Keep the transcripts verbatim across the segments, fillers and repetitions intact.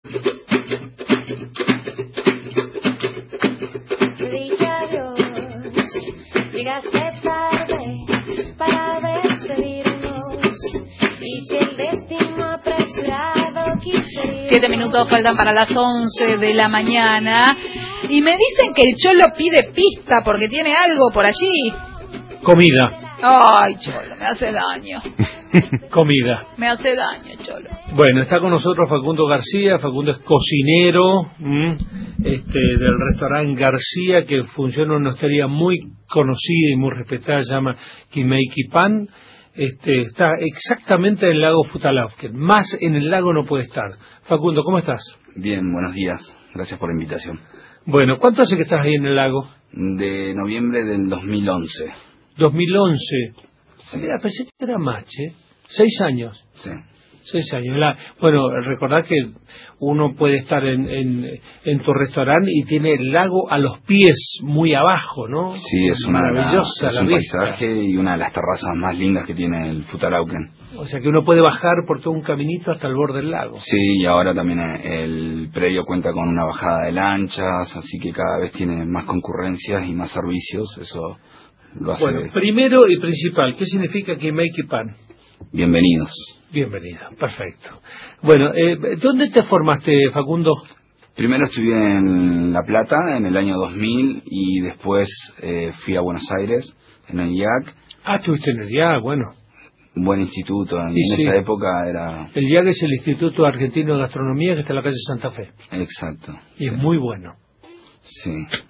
Dije adiós, llegaste tarde para despedirnos, y si el destino apresurado quiso ir. Siete minutos faltan para las once de la mañana y me dicen que el Cholo pide pista porque tiene algo por allí. Comida. Ay, Cholo, me hace daño. Comida. Me hace daño, Cholo. Bueno, está con nosotros Facundo García. Facundo es cocinero ¿m? este del restaurante García, que funciona en una hostería muy conocida y muy respetada, se llama Kimeiki Pan. Este, está exactamente en el lago Futalaufken. Más en el lago no puede estar. Facundo, ¿cómo estás? Bien, buenos días. Gracias por la invitación. Bueno, ¿cuánto hace que estás ahí en el lago? De noviembre del dos mil once. dos mil once. Sí. Mira, pensé que era más, ¿eh? Seis años. Sí. Seis años. La, bueno, recordad que uno puede estar en, en, en tu restaurante y tiene el lago a los pies, muy abajo, ¿no? Sí, es una maravillosa es la un vista. paisaje y una de las terrazas más lindas que tiene el Futalaufken. O sea que uno puede bajar por todo un caminito hasta el borde del lago. Sí, y ahora también el predio cuenta con una bajada de lanchas, así que cada vez tiene más concurrencias y más servicios. Eso lo hace. Bueno, primero y principal, ¿qué significa Kimeiki Pan? Bienvenidos. Bienvenido, perfecto. Bueno, eh, ¿dónde te formaste, Facundo? Primero estudié en La Plata en el año dos mil y después eh, fui a Buenos Aires, en el I A C. Ah, estuviste en el I A C, bueno. Un buen instituto, en, Y en sí. esa época era... El I A C es el Instituto Argentino de Gastronomía, que está en la calle Santa Fe. Exacto. Y sí. es muy bueno. Sí.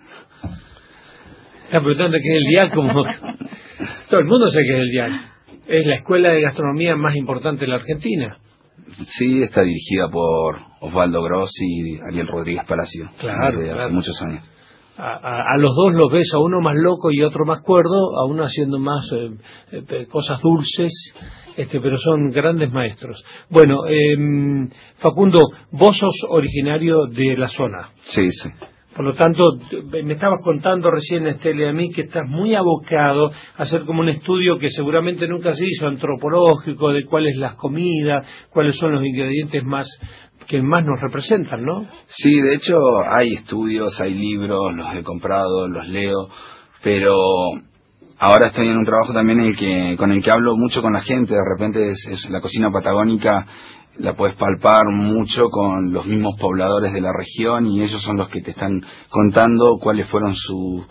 Están preguntando qué es el I A C, como... Todo el mundo sabe qué es el I A C. Es la escuela de gastronomía más importante de la Argentina. Sí, está dirigida por Osvaldo Grossi y Ariel Rodríguez Palacio. Claro, desde claro. hace muchos años. A, a, a los dos los ves, a uno más loco y a otro más cuerdo, a uno haciendo más eh, eh, cosas dulces, este, pero son grandes maestros. Bueno, eh, Facundo, vos sos originario de la zona. Sí, sí. Por lo tanto, me estabas contando recién, Estela, a mí que estás muy abocado a hacer como un estudio que seguramente nunca se hizo, antropológico, de cuáles las comidas, cuáles son los ingredientes más que más nos representan, ¿no? Sí, de hecho hay estudios, hay libros, los he comprado, los leo, pero ahora estoy en un trabajo también en el que, con el que hablo mucho con la gente. De repente es, es la cocina patagónica, la puedes palpar mucho con los mismos pobladores de la región y ellos son los que te están contando cuáles fueron su,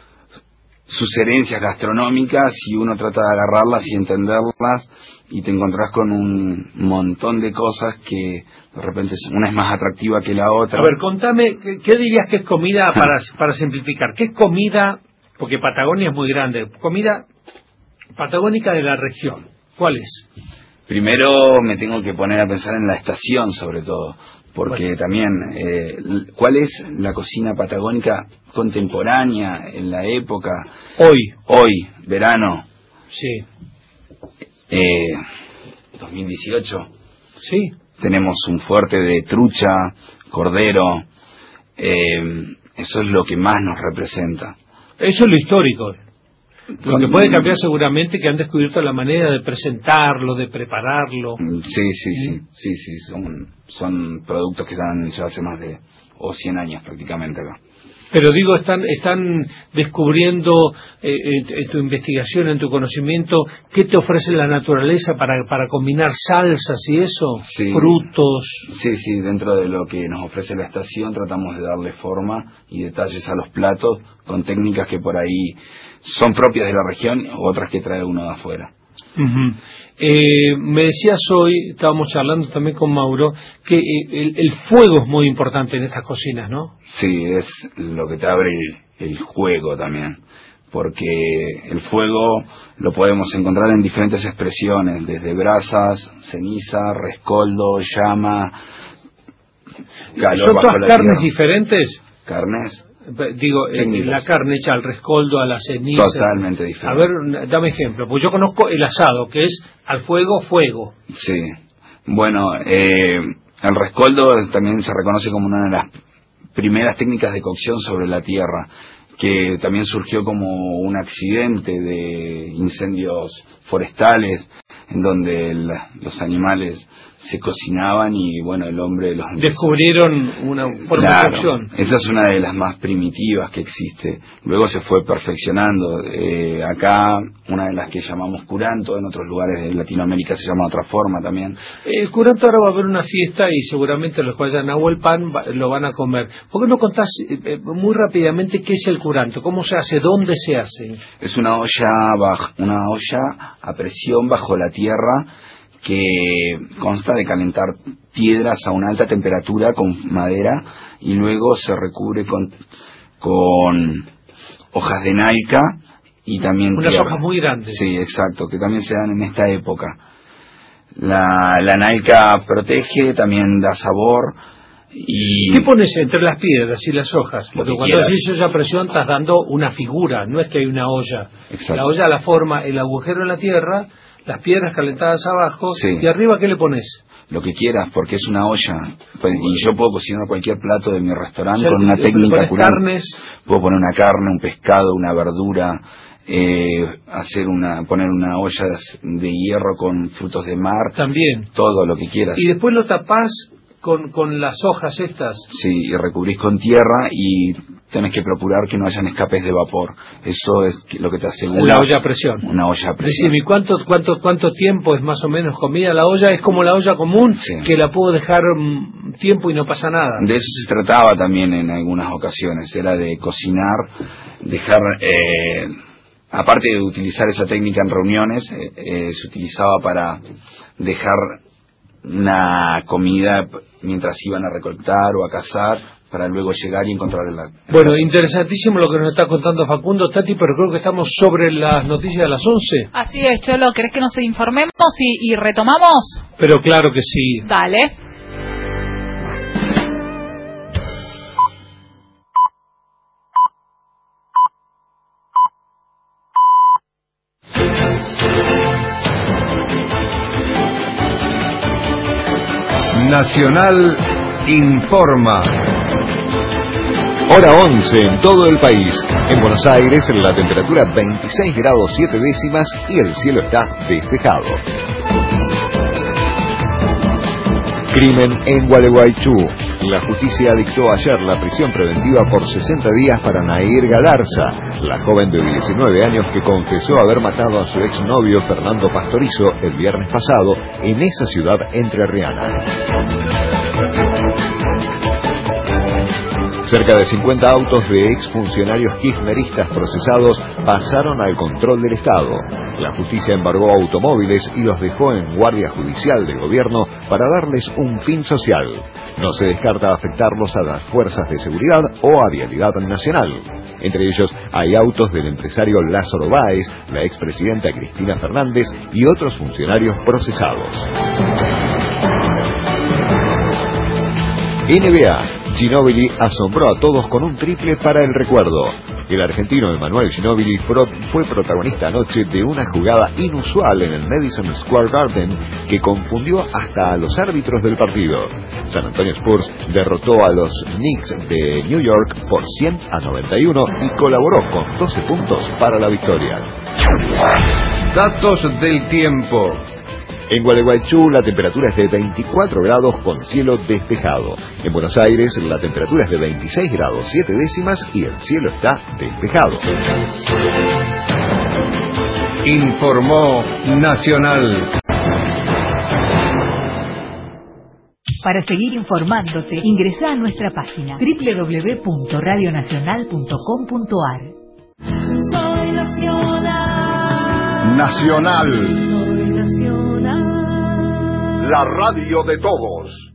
sus herencias gastronómicas y uno trata de agarrarlas y entenderlas y te encontrás con un montón de cosas que de repente una es más atractiva que la otra. A ver, contame, ¿qué, qué dirías que es comida para, para simplificar? ¿Qué es comida? Porque Patagonia es muy grande. Comida patagónica de la región. ¿Cuál es? Primero me tengo que poner a pensar en la estación, sobre todo, porque bueno. también, eh, ¿cuál es la cocina patagónica contemporánea en la época? Hoy. Hoy, verano. Sí. Eh, dos mil dieciocho. Sí. Tenemos un fuerte de trucha, cordero. Eh, eso es lo que más nos representa. Eso es lo histórico. Lo que puede cambiar seguramente que han descubierto la manera de presentarlo, de prepararlo. Sí, sí, sí, sí, sí, son, son productos que están ya hace más de o cien años prácticamente acá. Pero digo, están están descubriendo eh, en tu investigación, en tu conocimiento, qué te ofrece la naturaleza para para combinar salsas y eso, sí, frutos. Sí, sí, dentro de lo que nos ofrece la estación tratamos de darle forma y detalles a los platos con técnicas que por ahí son propias de la región o otras que trae uno de afuera. Uh-huh. Eh, me decías hoy, estábamos charlando también con Mauro, que el, el fuego es muy importante en estas cocinas, ¿no? Sí, es lo que te abre el, el juego también, porque el fuego lo podemos encontrar en diferentes expresiones, desde brasas, ceniza, rescoldo, llama, calor. ¿Son bajo todas la carnes tierra. diferentes? Carnes. Digo, eh, la carne hecha al rescoldo, a la ceniza. Totalmente diferente. A ver, dame ejemplo. Pues yo conozco el asado, que es al fuego, fuego. Sí. Bueno, eh, el rescoldo también se reconoce como una de las primeras técnicas de cocción sobre la tierra, que también surgió como un accidente de incendios forestales en donde la, los animales se cocinaban y bueno, el hombre los descubrieron una forma claro, de cocción. Esa es una de las más primitivas que existe. Luego se fue perfeccionando. Eh, acá una de las que llamamos curanto, en otros lugares de Latinoamérica se llama de otra forma también. El curanto ahora va a haber una fiesta y seguramente los que vayan a Huelpan lo van a comer. ¿Por qué no contás eh, muy rápidamente qué es el curanto? ¿Cómo se hace? ¿Dónde se hace? Es una olla bajo, una olla a presión bajo la tierra que consta de calentar piedras a una alta temperatura con madera y luego se recubre con, con hojas de naica y también unas tierra. hojas muy grandes. Sí, exacto, que también se dan en esta época. La, la naica protege, también da sabor. Y ¿qué pones entre las piedras y las hojas? Lo Porque que cuando quieras. haces esa presión estás dando una figura, no es que hay una olla. Exacto. La olla la forma el agujero en la tierra, las piedras calentadas abajo, sí. y arriba ¿qué le pones? Lo que quieras, porque es una olla. Pues, y yo puedo cocinar cualquier plato de mi restaurante, O sea, con una técnica curante. Carnes. Puedo poner una carne, un pescado, una verdura, eh, hacer una, poner una olla de hierro con frutos de mar. También. Todo lo que quieras. Y después lo tapás con, con las hojas estas. Sí, y recubrís con tierra y tenés que procurar que no hayan escapes de vapor. Eso es lo que te asegura. La olla a presión. Una olla a presión. Decime, ¿cuánto, cuánto, cuánto tiempo es más o menos comida la olla? ¿Es como la olla común, sí. que la puedo dejar um, tiempo y no pasa nada? De eso se trataba también en algunas ocasiones. Era de cocinar, dejar... Eh, aparte de utilizar esa técnica en reuniones, eh, eh, se utilizaba para dejar una comida mientras iban a recolectar o a cazar, para luego llegar y encontrar la... Bueno, interesantísimo lo que nos está contando Facundo, Tati, pero creo que estamos sobre las noticias de las once. Así es, Cholo, ¿querés que nos informemos y, y retomamos? Pero claro que sí. Dale. Nacional informa. Hora once en todo el país. En Buenos Aires la temperatura veintiséis grados siete décimas y el cielo está despejado. Crimen en Gualeguaychú. La justicia dictó ayer la prisión preventiva por sesenta días para Nair Galarza, la joven de diecinueve años que confesó haber matado a su exnovio Fernando Pastorizo el viernes pasado en esa ciudad entrerriana. Cerca de cincuenta autos de exfuncionarios kirchneristas procesados pasaron al control del Estado. La justicia embargó automóviles y los dejó en guardia judicial del gobierno para darles un fin social. No se descarta afectarlos a las fuerzas de seguridad o a Vialidad Nacional. Entre ellos hay autos del empresario Lázaro Báez, la expresidenta Cristina Fernández y otros funcionarios procesados. N B A. Ginóbili asombró a todos con un triple para el recuerdo. El argentino Emmanuel Ginóbili fue protagonista anoche de una jugada inusual en el Madison Square Garden que confundió hasta a los árbitros del partido. San Antonio Spurs derrotó a los Knicks de New York por cien a noventa y uno y colaboró con doce puntos para la victoria. Datos del tiempo. En Gualeguaychú la temperatura es de veinticuatro grados con cielo despejado. En Buenos Aires la temperatura es de veintiséis grados siete décimas y el cielo está despejado. Informó Nacional. Para seguir informándote, ingresa a nuestra página doble u doble u doble u punto radio nacional punto com punto a r. Soy nacional. Nacional. Soy nacional. La radio de todos.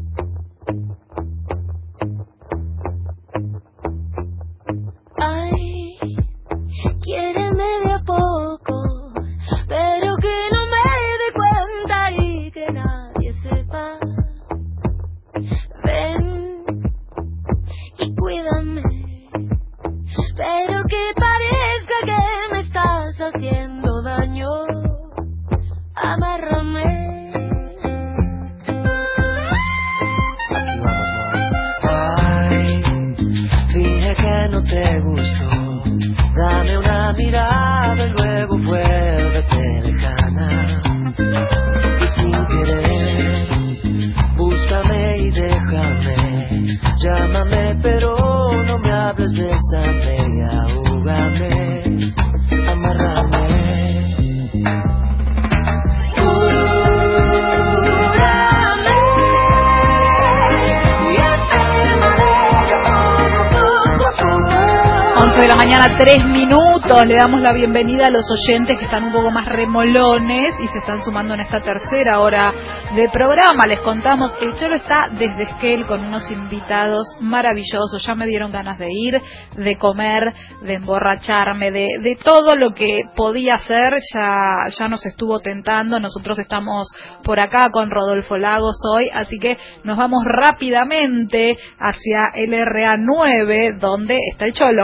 Ay, quiéreme de a poco, pero que no me dé cuenta y que nadie sepa. Ven y cuídame, pero que parezca que me estás haciendo daño. Amárrame. Llámame, pero no me hables de esa bella, ahógame, amárrame. once de la mañana, tres minutos. Le damos la bienvenida a los oyentes que están un poco más remolones y se están sumando en esta tercera hora de programa. Les contamos, el Cholo está desde Esquel con unos invitados maravillosos. Ya me dieron ganas de ir, de comer, de emborracharme, de, de todo lo que podía hacer. Ya, ya nos estuvo tentando. Nosotros estamos por acá con Rodolfo Lagos hoy, así que nos vamos rápidamente hacia el R A nueve, donde está el Cholo.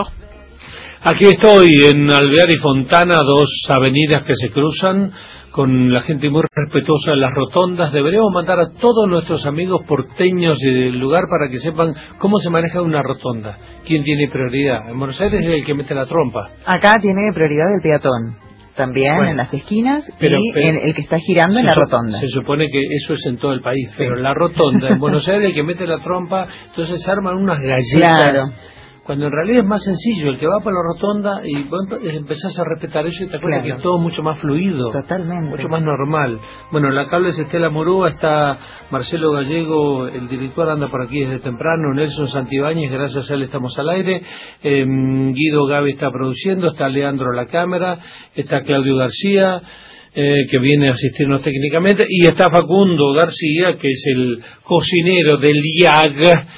Aquí estoy en Alvear y Fontana, dos avenidas que se cruzan, con la gente muy respetuosa en las rotondas. Deberíamos mandar a todos nuestros amigos porteños del lugar para que sepan cómo se maneja una rotonda, quién tiene prioridad. En Buenos Aires es el que mete la trompa. Acá tiene prioridad el peatón, también bueno, en las esquinas, pero, y pero, en el que está girando en la rotonda. Se supone que eso es en todo el país, sí. Pero en la rotonda, en Buenos Aires, el que mete la trompa, entonces se arman unas galletas. Claro. Cuando en realidad es más sencillo, el que va por la rotonda y vos empezás a respetar eso y te acuerdas claro. que es todo mucho más fluido. Totalmente. Mucho más normal. Bueno, en la cable es Estela Murúa, está Marcelo Gallego, el director, anda por aquí desde temprano, Nelson Santibáñez, gracias a él estamos al aire, eh, Guido Gaby está produciendo, está Leandro la cámara, está Claudio García, Eh, que viene a asistirnos técnicamente, y está Facundo García, que es el cocinero del I A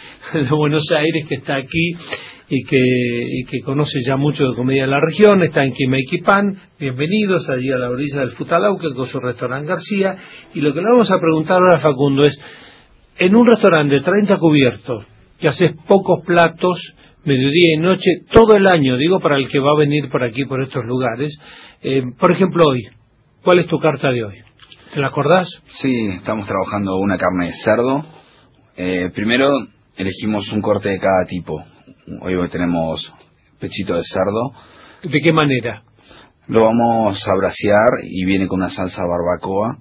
G de Buenos Aires, que está aquí y que, y que conoce ya mucho de comida de la región. Está en Quimequipán. Bienvenidos allí a la orilla del Futalauque con su restaurante García. Y lo que le vamos a preguntar ahora a Facundo es, en un restaurante de treinta cubiertos, que haces pocos platos, mediodía y noche, todo el año, digo, para el que va a venir por aquí, por estos lugares, eh, por ejemplo hoy, ¿cuál es tu carta de hoy? ¿Te la acordás? Sí, estamos trabajando una carne de cerdo. Eh, primero elegimos un corte de cada tipo. Hoy tenemos pechito de cerdo. ¿De qué manera? Lo vamos a brasear y viene con una salsa barbacoa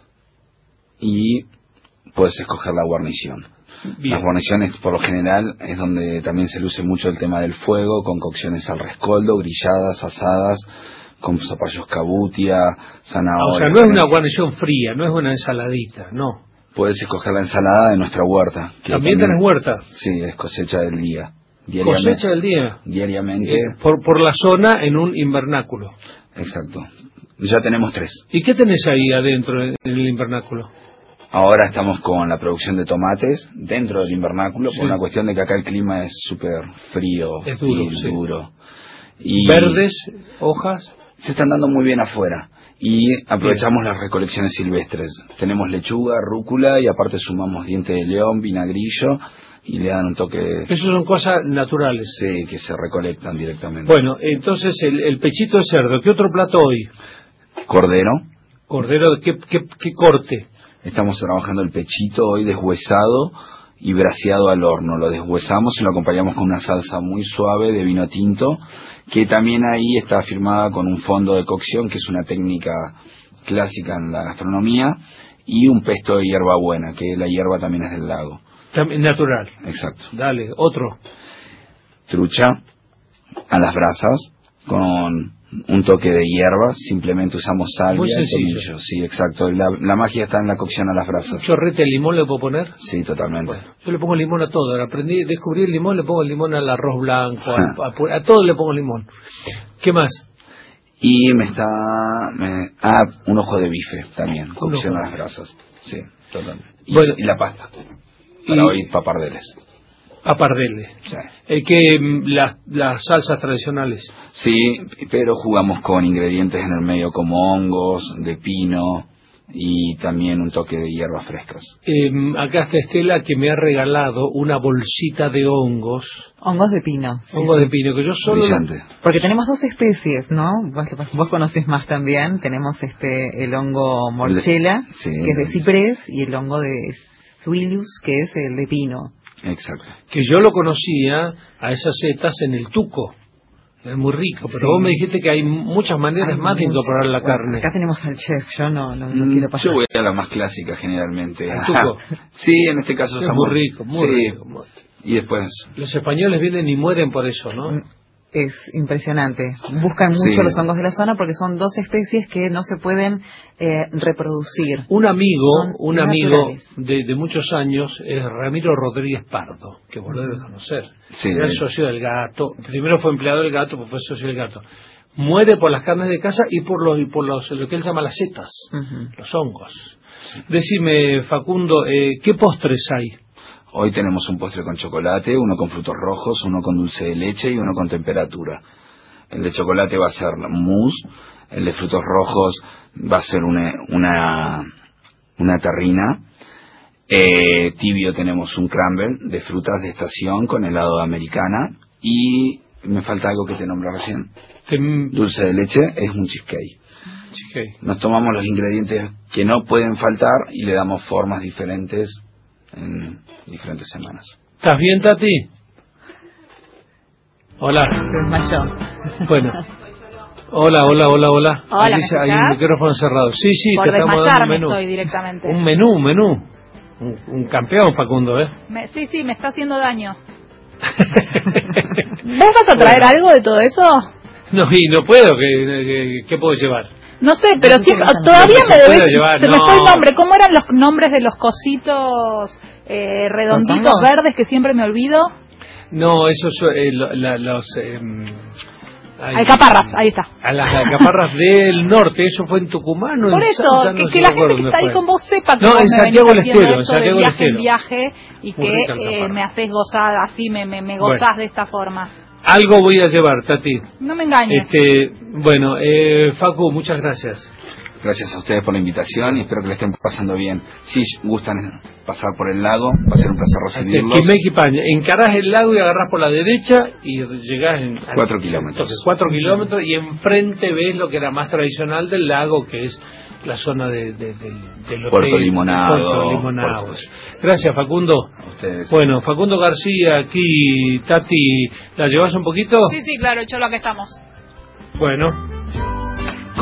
y puedes escoger la guarnición. Bien. Las guarniciones por lo general es donde también se luce mucho el tema del fuego, con cocciones al rescoldo, grilladas, asadas, con zapallos cabutia, zanahoria. O sea, no es una guarnición fría, no es una ensaladita, no. Puedes escoger la ensalada de nuestra huerta. ¿También tenés huerta? Sí, es cosecha del día. ¿Cosecha del día? Diariamente. Eh, por, por la zona en un invernáculo. Exacto. Ya tenemos tres. ¿Y qué tenés ahí adentro en el invernáculo? Ahora estamos con la producción de tomates dentro del invernáculo, sí. Por una cuestión de que acá el clima es súper frío, es duro, y sí. duro. Y ¿verdes? ¿Hojas? Se están dando muy bien afuera. Y aprovechamos bien las recolecciones silvestres. Tenemos lechuga, rúcula y aparte sumamos diente de león, vinagrillo y le dan un toque de... Esas son cosas naturales. Sí, que se recolectan directamente. Bueno, entonces el, el pechito de cerdo. ¿Qué otro plato hoy? Cordero. ¿Cordero? ¿Qué, qué, qué corte? Estamos trabajando el pechito hoy deshuesado y braseado al horno. Lo deshuesamos y lo acompañamos con una salsa muy suave de vino tinto, que también ahí está firmada con un fondo de cocción, que es una técnica clásica en la gastronomía, y un pesto de hierbabuena, que la hierba también es del lago. También natural. Exacto. Dale, otro. Trucha a las brasas con un toque de hierba, simplemente usamos salvia y tomillo. Sí, exacto. La, la magia está en la cocción a las brasas. ¿Un chorrete de limón le puedo poner? Sí, totalmente. Bueno, yo le pongo limón a todo. Aprendí, descubrí el limón, le pongo el limón al arroz blanco, a, a, a todo le pongo limón. ¿Qué más? Y me está... Me, ah, un ojo de bife también, cocción a las brasas. Sí, totalmente. Y, bueno, y la pasta. Para y, hoy, papardeles. Papardeles. Sí. Eh, que las, las salsas tradicionales. Sí, pero jugamos con ingredientes en el medio como hongos, de pino y también un toque de hierbas frescas. Eh, acá está Estela, que me ha regalado una bolsita de hongos. Hongos de pino. Sí. Hongos de pino, que yo solo... Brillante. Porque tenemos dos especies, ¿no? Vos, vos conocés más también. Tenemos este el hongo morchela, sí, que es de ciprés, y el hongo de suilius, que es el de pino. Exacto. Que yo lo conocía a esas setas en el tuco. Es muy rico, pero sí. Vos me dijiste que hay muchas maneras hay más de incorporar la bueno, carne. Acá tenemos al chef, yo no, no, no mm, quiero pasar. Yo voy a la más clásica generalmente. ¿El tuco? Sí, en este caso es estamos... muy rico, muy sí, rico. y después... Los españoles vienen y mueren por eso, ¿no? Es impresionante. Buscan mucho Sí. los hongos de la zona porque son dos especies que no se pueden eh, reproducir. Un amigo, Son un amigo naturales. de, de muchos años es Ramiro Rodríguez Pardo, que vos lo debes conocer. Sí, Era el de- socio del gato. Primero fue empleado del gato, pues fue socio del gato. Muere por las carnes de caza y por los y por los lo que él llama las setas, Ujú. los hongos. Decime, Facundo, eh, ¿qué postres hay? Hoy tenemos un postre con chocolate, uno con frutos rojos, uno con dulce de leche y uno con temperatura. El de chocolate va a ser mousse, el de frutos rojos va a ser una una, una terrina. Eh, tibio tenemos un crumble de frutas de estación con helado de americana y me falta algo que te nombré recién. Tem- Dulce de leche es un cheesecake. cheesecake. Nos tomamos los ingredientes que no pueden faltar y le damos formas diferentes en diferentes semanas. ¿Estás bien, Tati? Hola. Se desmayó. Bueno. Hola, hola, hola, hola. Hola, Aquí ¿me se- hay escuchás? un micrófono cerrado. Sí, sí, Por te estamos dando un desmayarme menú. estoy directamente. Un menú, un menú. Un, un campeón, Facundo, ¿eh? Me- sí, sí, me está haciendo daño. ¿Vos vas a traer algo de todo eso? No, y no puedo, ¿qué, qué, qué puedo llevar? No sé, pero No sí, sé qué todavía se me puede debes, llevar, se me no. fue el nombre. ¿Cómo eran los nombres de los cositos eh, redonditos hongos? verdes que siempre me olvido? No, esos son eh, lo- la- los... Eh, ay, Alcaparras, ahí está. A las alcaparras del norte, eso fue en Tucumán o Por en eso, Salta, que, no que sé, la no me acuerdo gente que dónde está ahí fue. con vos sepa que No, vos en me Santiago venís del haciendo Estero, en esto de Santiago del viaje en Estero. viaje y Muy que rica eh, alcaparra. me haces gozar así, me, me, me gozás Bueno. de esta forma. Algo voy a llevar, Tati. No me engañes. Este, bueno, eh, Facu, muchas gracias. Gracias a ustedes por la invitación y espero que le estén pasando bien. Si gustan pasar por el lago, va a ser un placer recibirlos. Quimé Paña. Encarás el lago y agarrás por la derecha y llegás en... Cuatro kilómetros. Entonces, cuatro kilómetros y enfrente ves lo que era más tradicional del lago, que es la zona de, de, de- del hotel, Puerto Limonado, Puerto Limonado. Puerto- Gracias, Facundo. A ustedes. Bueno, Facundo García, aquí, Tati, ¿la llevas un poquito? Sí, sí, claro, hecho lo que estamos. Bueno.